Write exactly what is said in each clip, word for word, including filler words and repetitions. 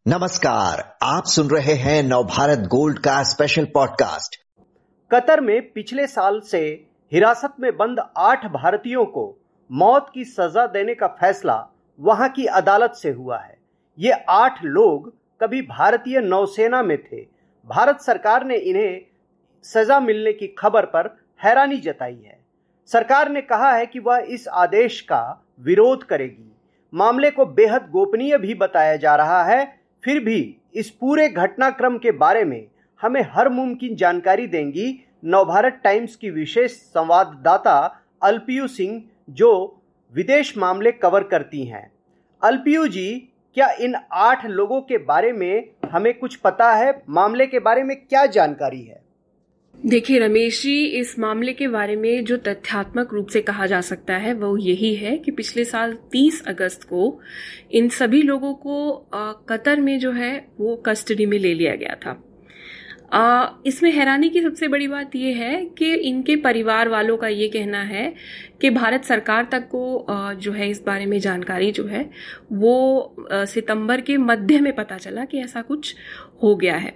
नमस्कार, आप सुन रहे हैं नवभारत गोल्ड का स्पेशल पॉडकास्ट। कतर में पिछले साल से हिरासत में बंद आठ भारतीयों को मौत की सजा देने का फैसला वहां की अदालत से हुआ है। ये आठ लोग कभी भारतीय नौसेना में थे। भारत सरकार ने इन्हें सजा मिलने की खबर पर हैरानी जताई है। सरकार ने कहा है कि वह इस आदेश का विरोध करेगी। मामले को बेहद गोपनीय भी बताया जा रहा है। फिर भी इस पूरे घटनाक्रम के बारे में हमें हर मुमकिन जानकारी देंगी नवभारत टाइम्स की विशेष संवाददाता अल्पियू सिंह, जो विदेश मामले कवर करती हैं। अल्पियू जी, क्या इन आठ लोगों के बारे में हमें कुछ पता है? मामले के बारे में क्या जानकारी है? देखिए रमेश जी, इस मामले के बारे में जो तथ्यात्मक रूप से कहा जा सकता है वो यही है कि पिछले साल तीस अगस्त को इन सभी लोगों को कतर में जो है वो कस्टडी में ले लिया गया था। आ, इसमें हैरानी की सबसे बड़ी बात यह है कि इनके परिवार वालों का ये कहना है कि भारत सरकार तक को आ, जो है इस बारे में जानकारी जो है वो आ, सितंबर के मध्य में पता चला कि ऐसा कुछ हो गया है।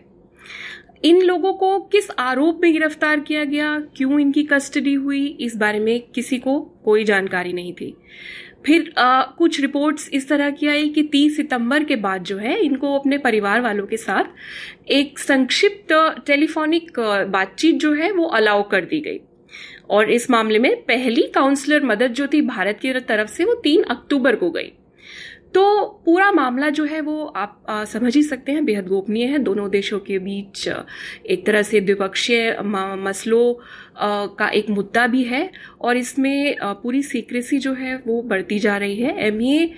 इन लोगों को किस आरोप में गिरफ्तार किया गया, क्यों इनकी कस्टडी हुई, इस बारे में किसी को कोई जानकारी नहीं थी। फिर आ, कुछ रिपोर्ट्स इस तरह की आई कि तीस सितंबर के बाद जो है इनको अपने परिवार वालों के साथ एक संक्षिप्त टेलीफोनिक बातचीत जो है वो अलाउ कर दी गई। और इस मामले में पहली काउंसलर मदद जो थी भारत की तरफ से वो तीन अक्टूबर को गई। तो पूरा मामला जो है वो आप आ, समझ ही सकते हैं, बेहद गोपनीय है। दोनों देशों के बीच एक तरह से द्विपक्षीय मसलों का एक मुद्दा भी है और इसमें पूरी सीक्रेसी जो है वो बढ़ती जा रही है। एमईए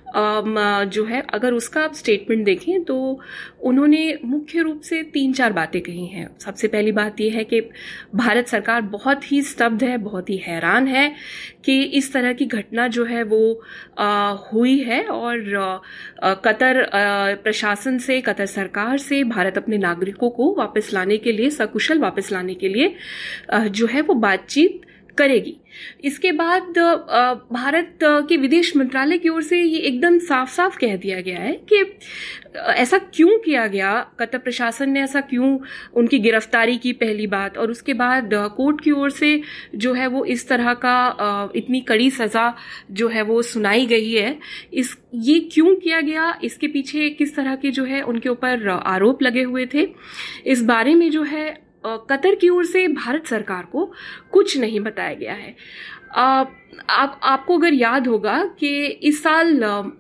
जो है, अगर उसका आप स्टेटमेंट देखें तो उन्होंने मुख्य रूप से तीन चार बातें कही हैं। सबसे पहली बात यह है कि भारत सरकार बहुत ही स्तब्ध है, बहुत ही हैरान है कि इस तरह की घटना जो है वो आ, हुई है और आ, कतर आ, प्रशासन से, कतर सरकार से भारत अपने नागरिकों को वापस लाने के लिए, सकुशल वापस लाने के लिए आ, जो है वो बातचीत करेगी। इसके बाद भारत के विदेश मंत्रालय की ओर से ये एकदम साफ साफ कह दिया गया है कि ऐसा क्यों किया गया, कतर प्रशासन ने ऐसा क्यों उनकी गिरफ्तारी की, पहली बात। और उसके बाद कोर्ट की ओर से जो है वो इस तरह का इतनी कड़ी सजा जो है वो सुनाई गई है। इस ये क्यों किया गया, इसके पीछे किस तरह के जो है उनके ऊपर आरोप लगे हुए थे, इस बारे में जो है कतर की ओर से भारत सरकार को कुछ नहीं बताया गया है। आप, आप आपको अगर याद होगा कि इस साल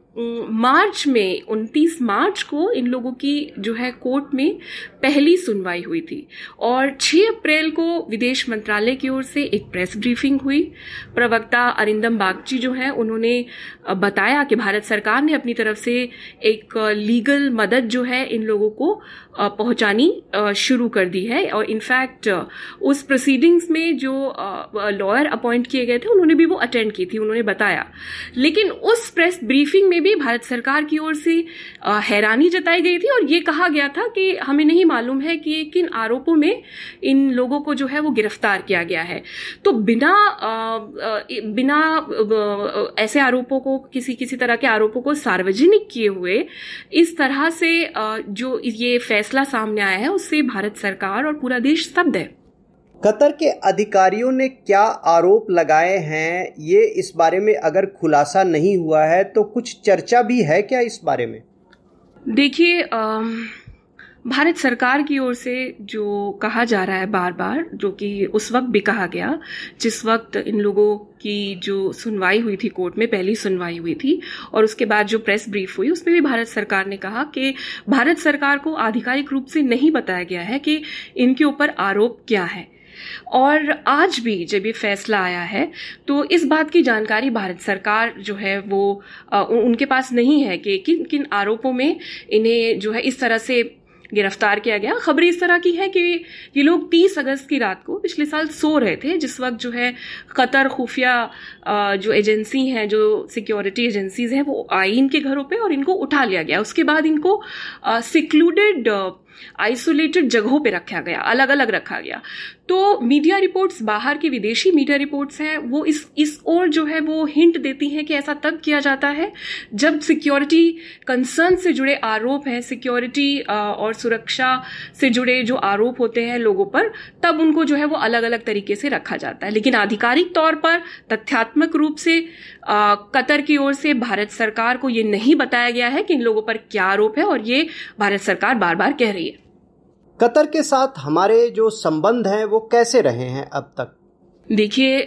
मार्च में उनतीस मार्च को इन लोगों की जो है कोर्ट में पहली सुनवाई हुई थी और छह अप्रैल को विदेश मंत्रालय की ओर से एक प्रेस ब्रीफिंग हुई। प्रवक्ता अरिंदम बागची जो है उन्होंने बताया कि भारत सरकार ने अपनी तरफ से एक लीगल मदद जो है इन लोगों को पहुंचानी शुरू कर दी है और इनफैक्ट उस प्रोसीडिंग्स में जो लॉयर अपॉइंट किए गए थे उन्होंने भी वो अटेंड की थी, उन्होंने बताया। लेकिन उस प्रेस ब्रीफिंग में भी भारत सरकार की ओर से हैरानी जताई गई थी और ये कहा गया था कि हमें नहीं मालूम है कि किन आरोपों में इन लोगों को जो है वो गिरफ्तार किया गया है। तो बिना बिना ऐसे आरोपों को, किसी किसी तरह के आरोपों को सार्वजनिक किए हुए इस तरह से जो ये फैसला सामने आया है उससे भारत सरकार और पूरा देश स्तब्ध है। कतर के अधिकारियों ने क्या आरोप लगाए हैं, ये इस बारे में अगर खुलासा नहीं हुआ है तो कुछ चर्चा भी है क्या इस बारे में? देखिए, भारत सरकार की ओर से जो कहा जा रहा है बार बार, जो कि उस वक्त भी कहा गया जिस वक्त इन लोगों की जो सुनवाई हुई थी कोर्ट में, पहली सुनवाई हुई थी और उसके बाद जो प्रेस ब्रीफ हुई उसमें भी भारत सरकार ने कहा कि भारत सरकार को आधिकारिक रूप से नहीं बताया गया है कि इनके ऊपर आरोप क्या है। और आज भी जब ये फैसला आया है तो इस बात की जानकारी भारत सरकार जो है वो आ, उनके पास नहीं है कि किन किन आरोपों में इन्हें जो है इस तरह से गिरफ्तार किया गया। खबरें इस तरह की है कि ये लोग तीस अगस्त की रात को पिछले साल सो रहे थे, जिस वक्त जो है कतर खुफिया जो एजेंसी हैं, जो सिक्योरिटी एजेंसीज हैं, वो आई इनके घरों पे और इनको उठा लिया गया। उसके बाद इनको सिक्लूडेड आइसोलेटेड जगहों पे रखा गया, अलग अलग रखा गया। तो मीडिया रिपोर्ट्स, बाहर की विदेशी मीडिया रिपोर्ट्स हैं, वो इस इस ओर जो है वो हिंट देती हैं कि ऐसा तब किया जाता है जब सिक्योरिटी कंसर्न से जुड़े आरोप हैं, सिक्योरिटी और सुरक्षा से जुड़े जो आरोप होते हैं लोगों पर, तब उनको जो है वो अलग अलग तरीके से रखा जाता है। लेकिन आधिकारिक तौर पर तथ्यात्मक रूप से आ, कतर की ओर से भारत सरकार को ये नहीं बताया गया है कि इन लोगों पर क्या आरोप है, और ये भारत सरकार बार बार कह रही है। कतर के साथ हमारे जो संबंध हैं वो कैसे रहे हैं अब तक? देखिए,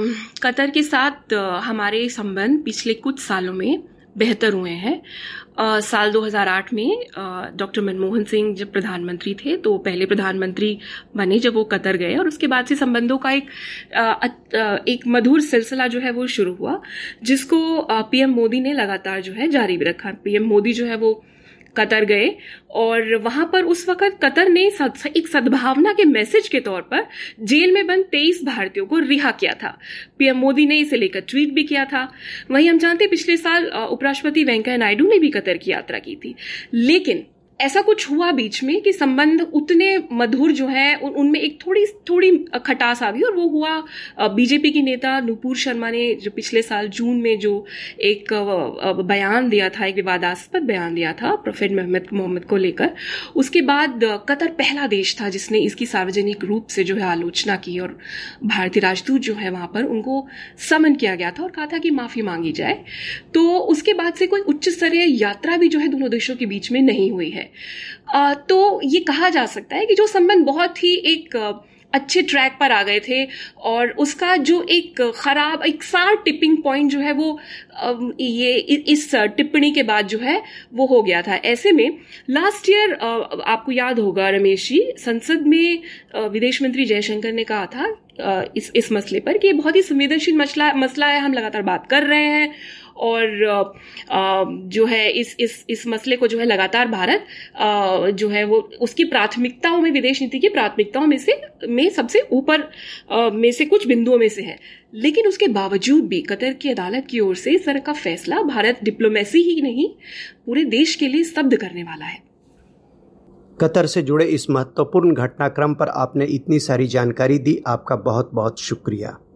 कतर के साथ हमारे संबंध पिछले कुछ सालों में बेहतर हुए हैं। आ, साल दो हज़ार आठ में डॉक्टर मनमोहन सिंह जब प्रधानमंत्री थे, तो पहले प्रधानमंत्री बने जब वो कतर गए, और उसके बाद से संबंधों का एक आ, आ, एक मधुर सिलसिला जो है वो शुरू हुआ, जिसको पीएम मोदी ने लगातार जो है जारी भी रखा। पीएम मोदी जो है वो कतर गए, और वहां पर उस वक्त कतर ने एक सद्भावना के मैसेज के तौर पर जेल में बंद तेईस भारतीयों को रिहा किया था। पीएम मोदी ने इसे लेकर ट्वीट भी किया था। वहीं हम जानते हैं पिछले साल उपराष्ट्रपति वेंकैया नायडू ने भी कतर की यात्रा की थी। लेकिन ऐसा कुछ हुआ बीच में कि संबंध उतने मधुर जो है उन, उनमें एक थोड़ी थोड़ी खटास आ गई, और वो हुआ बीजेपी की नेता नुपुर शर्मा ने जो पिछले साल जून में जो एक बयान दिया था, एक विवादास्पद बयान दिया था प्रोफेट मोहम्मद मोहम्मद को लेकर। उसके बाद कतर पहला देश था जिसने इसकी सार्वजनिक रूप से जो है आलोचना की, और भारतीय राजदूत जो है वहां पर उनको समन किया गया था और कहा था कि माफी मांगी जाए। तो उसके बाद से कोई उच्च स्तरीय यात्रा भी जो है दोनों देशों के बीच में नहीं हुई है। आ, तो ये कहा जा सकता है कि जो संबंध बहुत ही एक अच्छे ट्रैक पर आ गए थे, और उसका जो एक खराब एक सार टिपिंग पॉइंट जो है वो ये इस टिप्पणी के बाद जो है वो हो गया था। ऐसे में लास्ट ईयर आपको याद होगा रमेश जी, संसद में विदेश मंत्री जयशंकर ने कहा था इस इस मसले पर कि ये बहुत ही संवेदनशील मसला मसला है, हम लगातार बात कर रहे हैं, और जो है इस इस इस मसले को जो है लगातार भारत जो है वो उसकी प्राथमिकताओं में, विदेश नीति की प्राथमिकताओं में से में सबसे ऊपर में से कुछ बिंदुओं में से है। लेकिन उसके बावजूद भी कतर की अदालत की ओर से इस तरह का फैसला भारत डिप्लोमेसी ही नहीं पूरे देश के लिए स्तब्ध करने वाला है। कतर से जुड़े इस महत्वपूर्ण घटनाक्रम पर आपने इतनी सारी जानकारी दी, आपका बहुत बहुत शुक्रिया।